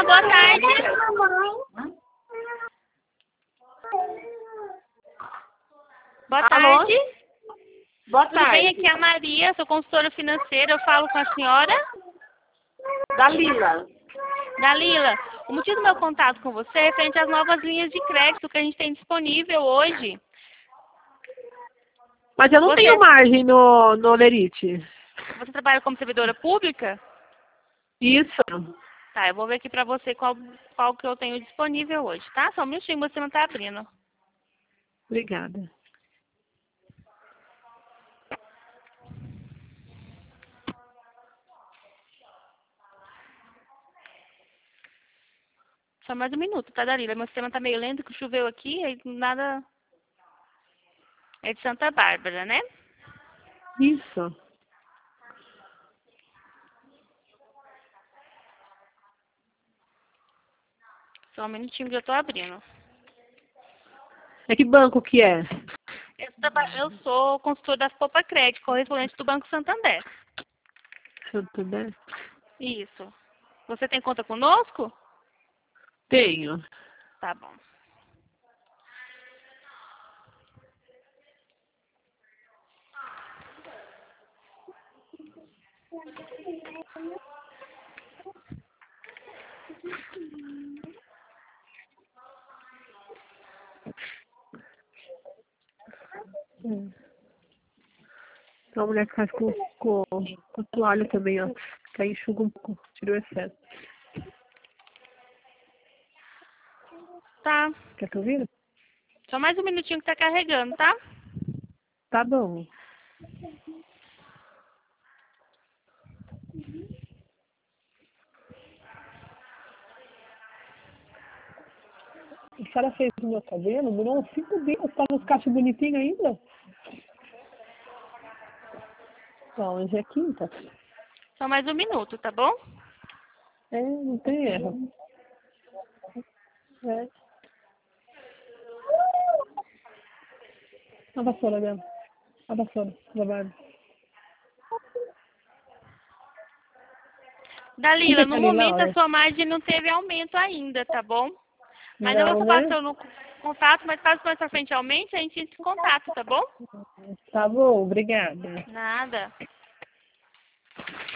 boa tarde. Boa tarde. Boa Tudo bem? tarde. Aqui é a Maria, sou consultora financeira. Eu falo com a senhora? Dalila. Dalila, o motivo do meu contato com você é frente às novas linhas de crédito que a gente tem disponível hoje. Mas eu não tenho margem no Lerite. Você trabalha como servidora pública? Isso. Tá, eu vou ver aqui pra você qual que eu tenho disponível hoje, tá? Só um minutinho, você não tá abrindo. Obrigada. Só mais um minuto, tá, Dalila? Meu sistema tá meio lento, que choveu aqui, aí nada... É de Santa Bárbara, né? Isso. Só um minutinho que eu tô abrindo. É que banco que é? Eu sou consultora da Popa Crédito, correspondente do Banco Santander. Santander? Isso. Você tem conta conosco? Tenho. Tá bom. Então a mulher que faz com toalha também, ó. Que aí enxuga um pouco, tira o excesso. Tá. Quer que eu vire? Só mais um minutinho que tá carregando, tá? Tá bom. A senhora fez o meu cabelo, durou uns 5 dias, tá nos cachos bonitinhos ainda? Então, hoje é quinta. Só mais um minuto, tá bom? É, não tem erro. É. A vassoura dela. A vassoura, lavada. Dalila, no Ali, momento a Laura. sua margem não teve aumento ainda, tá bom? Mas eu Não, vou né? passar no contato, mas caso mais pra frente aumente, a gente entra em contato, tá bom? Tá bom, obrigada. Nada.